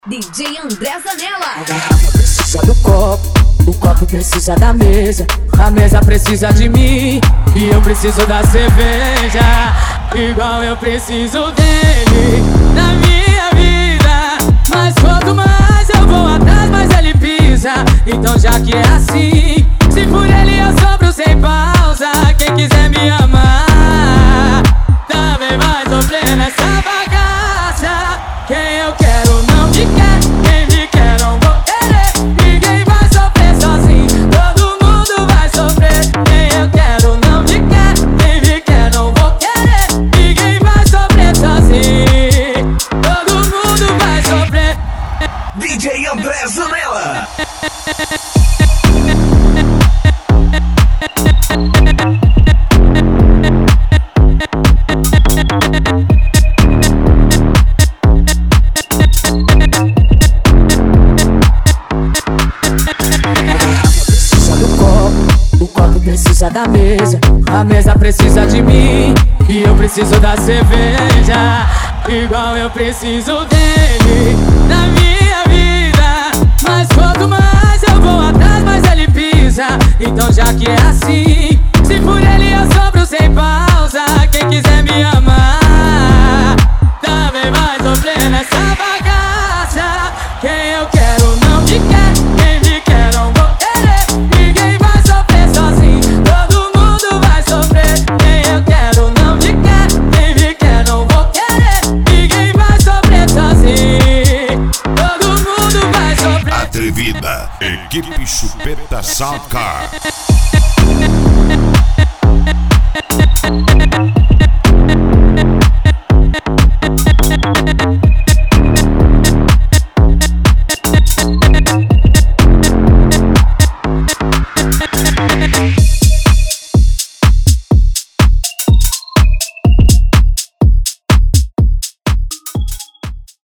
DJ André Zanella. A garrafa precisa do copo, o copo precisa da mesa, a mesa precisa de mim e eu preciso da cerveja, igual eu preciso dele na minha vida. Mas quanto mais eu vou atrás, mais ele pisa. Então já que é assim, se por ele eu sobro sem pausa. Quem quiser me amar também vai sofrer nessa bagaça. Quem eu quero não me quer, quem me quer não vou querer. Ninguém vai sofrer sozinho, todo mundo vai sofrer. Quem eu quero não me quer, quem me quer não vou querer. Ninguém vai sofrer sozinho, todo mundo vai sofrer. DJ André Zanella. Precisa da mesa, a mesa precisa de mim e eu preciso da cerveja, igual eu preciso dele na minha vida. Mas quanto mais eu vou atrás, mais ele pisa. Então já que é assim, se por ele eu sobro sem pausa. Quem quiser me amar também vai sofrer nessa bagaça. Quem eu quero não me quer, quem me quer não vou querer. Ninguém vai sofrer sozinho, todo mundo vai sofrer. Quem eu quero não me quer, quem me quer não vou querer. Ninguém vai sofrer sozinho, todo mundo vai sofrer. Atrevida, equipe Chupeta Soundcar.